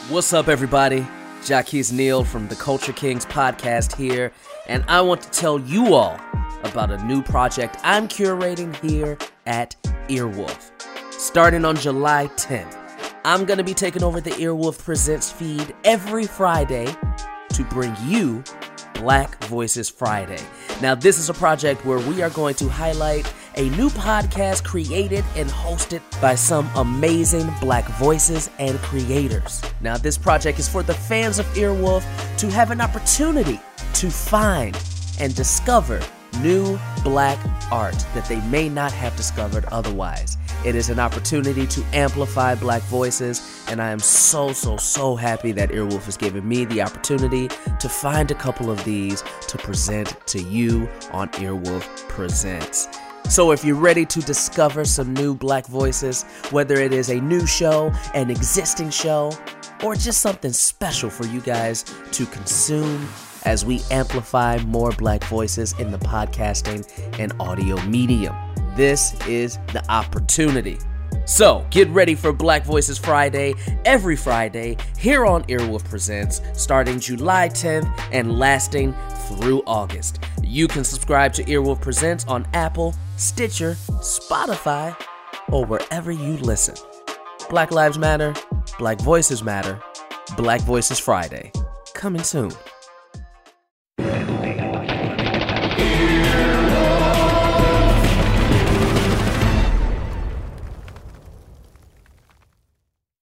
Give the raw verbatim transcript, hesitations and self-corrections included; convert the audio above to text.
What's up, everybody? Jaquez Neal from the Culture Kings podcast here, and I want to tell you all about a new project I'm curating here at Earwolf. Starting on July tenth, I'm going to be taking over the Earwolf Presents feed every Friday to bring you Black Voices Friday. Now, this is a project where we are going to highlight a new podcast created and hosted by some amazing Black voices and creators. Now, this project is for the fans of Earwolf to have an opportunity to find and discover new Black art that they may not have discovered otherwise. It is an opportunity to amplify Black voices, and I am so, so, so happy that Earwolf has given me the opportunity to find a couple of these to present to you on Earwolf Presents. So if you're ready to discover some new Black voices, whether it is a new show, an existing show, or just something special for you guys to consume as we amplify more Black voices in the podcasting and audio medium, this is the opportunity. So get ready for Black Voices Friday every Friday here on Earwolf Presents, starting July tenth and lasting through August. You can subscribe to Earwolf Presents on Apple, Stitcher, Spotify, or wherever you listen. Black Lives Matter, Black Voices Matter, Black Voices Friday, coming soon.